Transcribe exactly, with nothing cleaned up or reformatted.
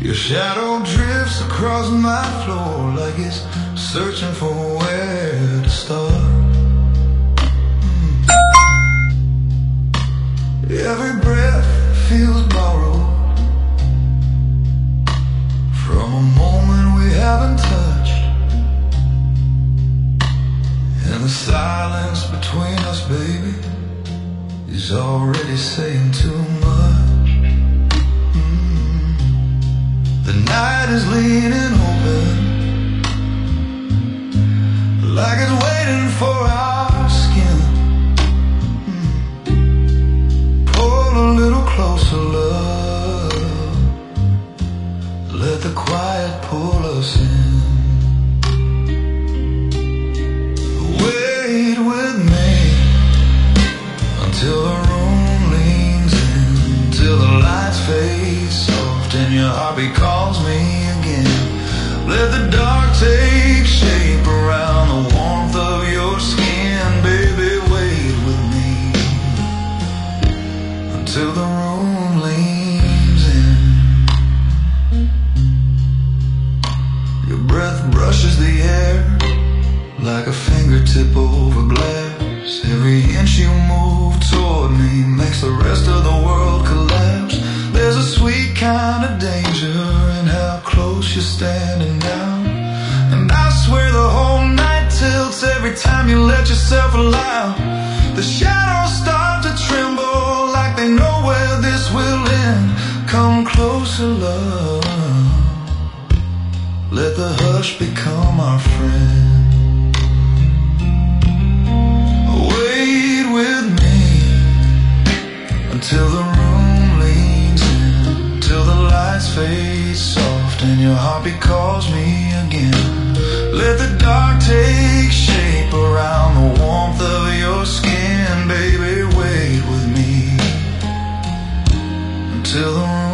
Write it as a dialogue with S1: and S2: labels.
S1: Your shadow drifts across my floor like it's searching for where to start. Every breath feels borrowed from a moment we haven't touched, and the silence between us, baby, is already saying too much. mm. The night is leaning open like it's waiting for our skin. A little closer, love. Let the quiet pull us in. Wait with me until the room leans in, till the lights fade soft and your heartbeat calls me again. Let the dark take shape around the warmth of your skin, baby. Wait with me till the room leans in. Your breath brushes the air like a fingertip over glass. Every inch you move toward me makes the rest of the world collapse. There's a sweet kind of danger in how close you're standing now, and I swear the whole night tilts every time you let yourself allow. The shadows start to tremble like they know where this will end. Come closer, love. Let the hush become our friend. Wait with me until the room leans in, till the lights fade soft and your heartbeat calls me again. Let the dark take shape around the warmth of your skin, baby. Wait with me until the